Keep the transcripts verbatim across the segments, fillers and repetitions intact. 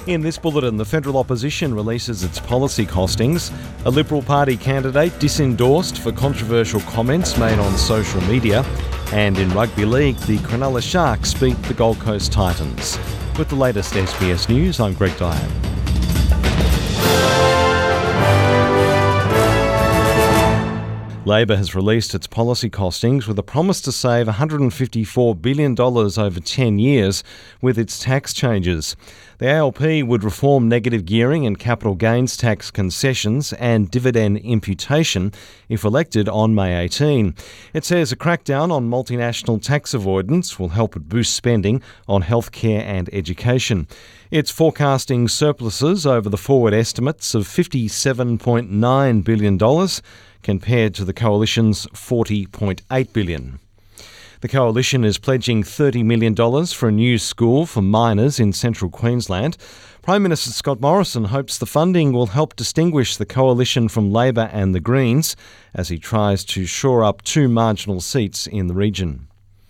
In this bulletin, the federal opposition releases its policy costings. A Liberal Party candidate disendorsed for controversial comments made on social media. And in rugby league, the Cronulla Sharks beat the Gold Coast Titans. With the latest S B S News, I'm Greg Dyatt. Labor has released its policy costings with a promise to save one hundred fifty-four billion dollars over ten years with its tax changes. The A L P would reform negative gearing and capital gains tax concessions and dividend imputation if elected on May eighteenth. It says a crackdown on multinational tax avoidance will help it boost spending on healthcare and education. It's forecasting surpluses over the forward estimates of fifty-seven point nine billion dollars compared to the Coalition's forty point eight billion dollars. The Coalition is pledging thirty million dollars for a new school for miners in central Queensland. Prime Minister Scott Morrison hopes the funding will help distinguish the Coalition from Labor and the Greens as he tries to shore up two marginal seats in the region.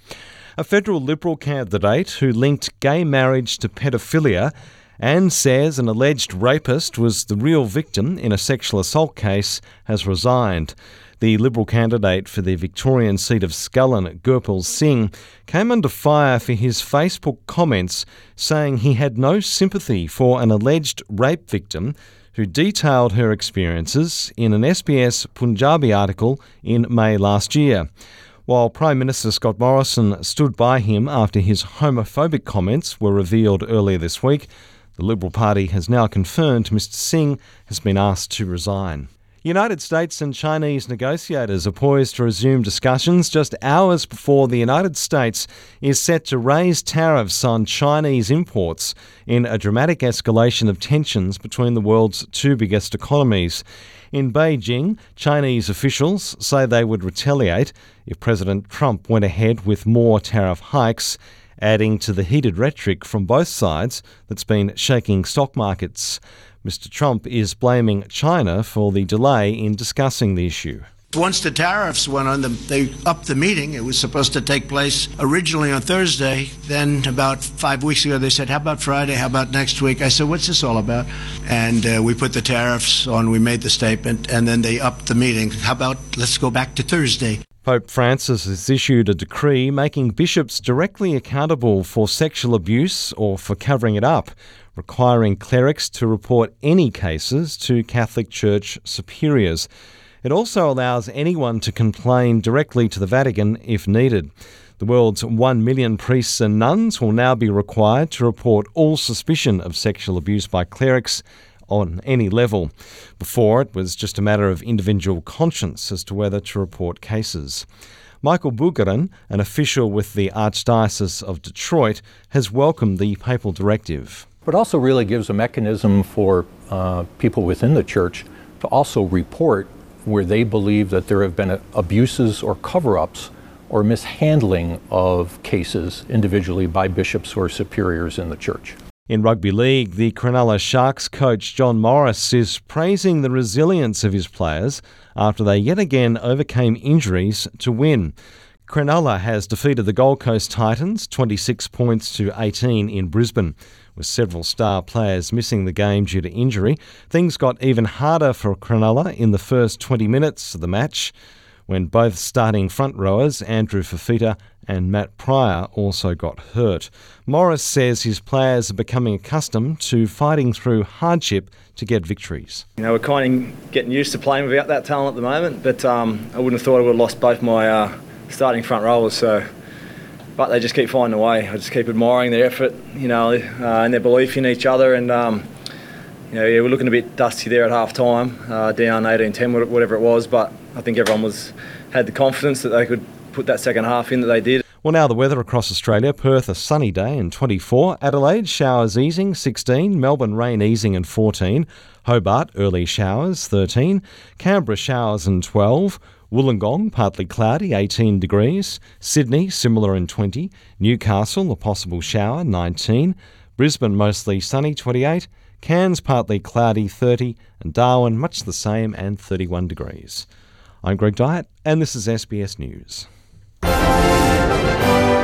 A federal Liberal candidate who linked gay marriage to pedophilia and says an alleged rapist was the real victim in a sexual assault case has resigned. The Liberal candidate for the Victorian seat of Scullin, Gurpal Singh, came under fire for his Facebook comments saying he had no sympathy for an alleged rape victim who detailed her experiences in an S B S Punjabi article in May last year. While Prime Minister Scott Morrison stood by him after his homophobic comments were revealed earlier this week, the Liberal Party has now confirmed Mister Singh has been asked to resign. United States and Chinese negotiators are poised to resume discussions just hours before the United States is set to raise tariffs on Chinese imports in a dramatic escalation of tensions between the world's two biggest economies. In Beijing, Chinese officials say they would retaliate if President Trump went ahead with more tariff hikes, adding to the heated rhetoric from both sides that's been shaking stock markets. Mister Trump is blaming China for the delay in discussing the issue. Once the tariffs went on, the, they upped the meeting. It was supposed to take place originally on Thursday. Then about five weeks ago, they said, how about Friday? How about next week? I said, what's this all about? And uh, we put the tariffs on. We made the statement, and then they upped the meeting. How about let's go back to Thursday? Pope Francis has issued a decree making bishops directly accountable for sexual abuse or for covering it up, requiring clerics to report any cases to Catholic Church superiors. It also allows anyone to complain directly to the Vatican if needed. The world's one million priests and nuns will now be required to report all suspicion of sexual abuse by clerics on any level. Before, it was just a matter of individual conscience as to whether to report cases. Michael Bugarin, an official with the Archdiocese of Detroit, has welcomed the papal directive. But also really gives a mechanism for uh, people within the church to also report where they believe that there have been abuses or cover-ups or mishandling of cases individually by bishops or superiors in the church. In rugby league, the Cronulla Sharks coach John Morris is praising the resilience of his players after they yet again overcame injuries to win. Cronulla has defeated the Gold Coast Titans twenty-six points to eighteen in Brisbane. With several star players missing the game due to injury, things got even harder for Cronulla in the first twenty minutes of the match, when both starting front rowers, Andrew Fifita and Matt Pryor, also got hurt. Morris says his players are becoming accustomed to fighting through hardship to get victories. You know, we're kind of getting used to playing without that talent at the moment, but um, I wouldn't have thought I would have lost both my uh, starting front rowers, so... But they just keep finding a way. I just keep admiring their effort, you know, uh, and their belief in each other. And, um, you know, yeah, we're looking a bit dusty there at half time, uh, down eighteen ten, whatever it was. But I think everyone was had the confidence that they could put that second half in that they did. Well, now the weather across Australia. Perth, a sunny day and twenty-four. Adelaide, showers easing, sixteen. Melbourne, rain easing and fourteen. Hobart, early showers, thirteen. Canberra, showers and twelve. Wollongong, partly cloudy, eighteen degrees. Sydney, similar and twenty. Newcastle, a possible shower, nineteen. Brisbane, mostly sunny, twenty-eight. Cairns, partly cloudy, thirty. And Darwin, much the same, and thirty-one degrees. I'm Greg Dyatt, and this is S B S News.